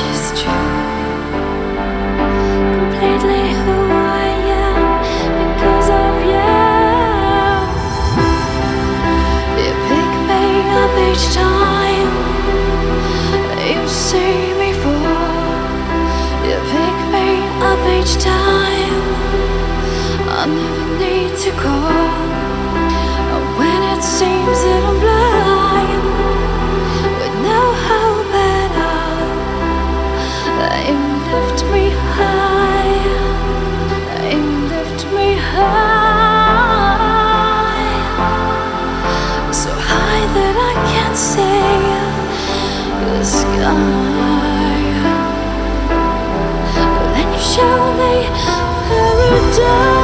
is true. Completely who I am because of you. You pick me up each time you see me fall. You pick me up each time I never need to call. And when it seems that I'm blind with no hope at all, you lift me high. You lift me high, so high that I can't see the sky. Then you show me paradise.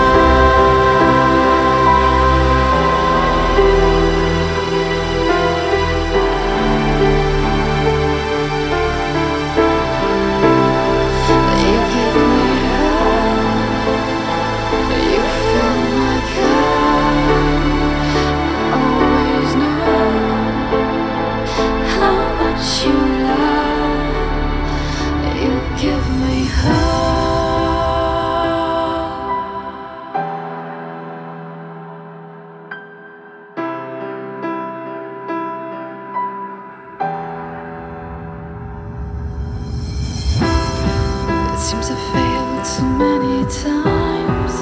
It seems I failed so many times,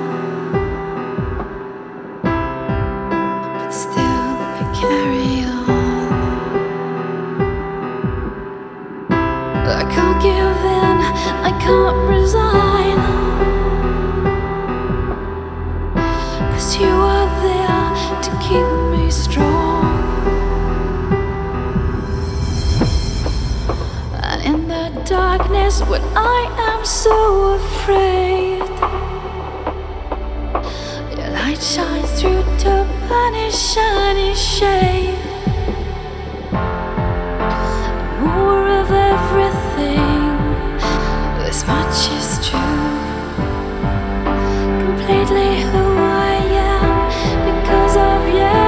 but still I carry on. I can't give in, I can't resign, 'cause you are there to keep me strong. And in the darkness when I am so afraid, your light shines through to banish any shade. More of everything, this much is true. Completely who I am because of you.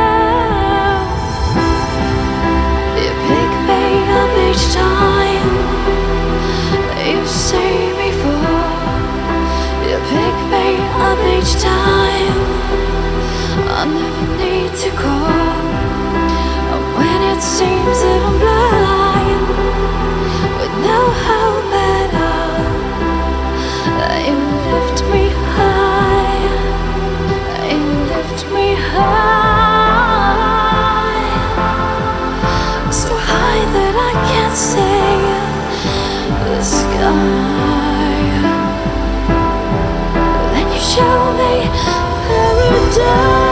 You pick me up each time you see me fall. You pick me up each time I never need to call. And when it seems that I'm blind with no hope at all, you lift me high. You lift me high, so high that I can't see the sky. Then you show me paradise.